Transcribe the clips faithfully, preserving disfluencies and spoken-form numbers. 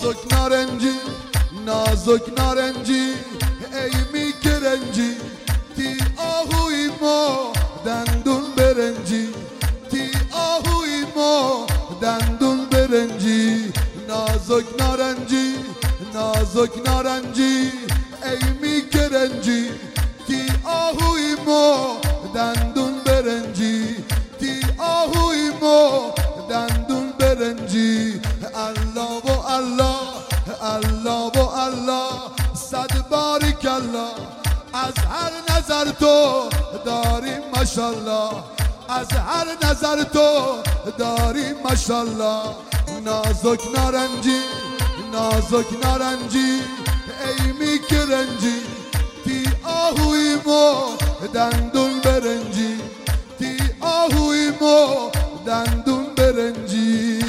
نازک نارنجی نازک نارنجی ای میکرنجی تی آهوی ما دندون برنجی تی آهوی ما دندون برنجی نازک نارنجی نازک نارنجی ای میکرنجی تی آهوی ما دندون برنجی تی آهوی ما دندون برنجی الله و الله الله و الله صد بارک الله از هر نظر تو داریم ماشاءالله از هر نظر تو داریم ماشاءالله نازک نارنجی نازک نارنجی ای میکرنجی تی آهوی ما دندون برنجی تی آهوی ما دندون برنجی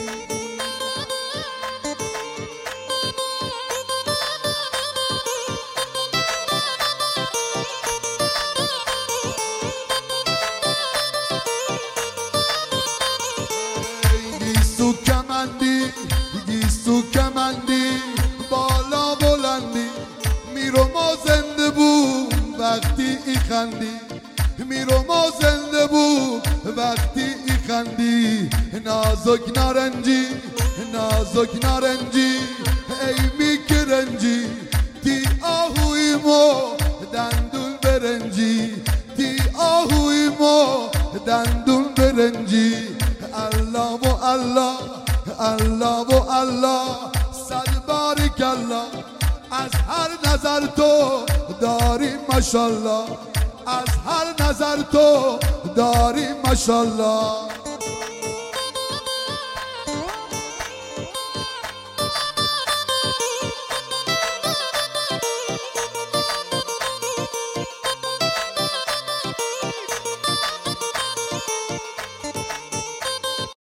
گیسو کمندی گیسو کمندی بالا بلندی میرو ما زنده بود وقتی ای خندی میرو ما زنده بود وقتی ای خندی نازک نارنجی نازک نارنجی ای میکرنجی تی آهوی ما دندون برنجی تی آهوی ما دندون برنجی الله و الله الله و الله صد بارک الله از هر نظر تو داریم ماشاءالله از هر نظر تو داریم ماشاءالله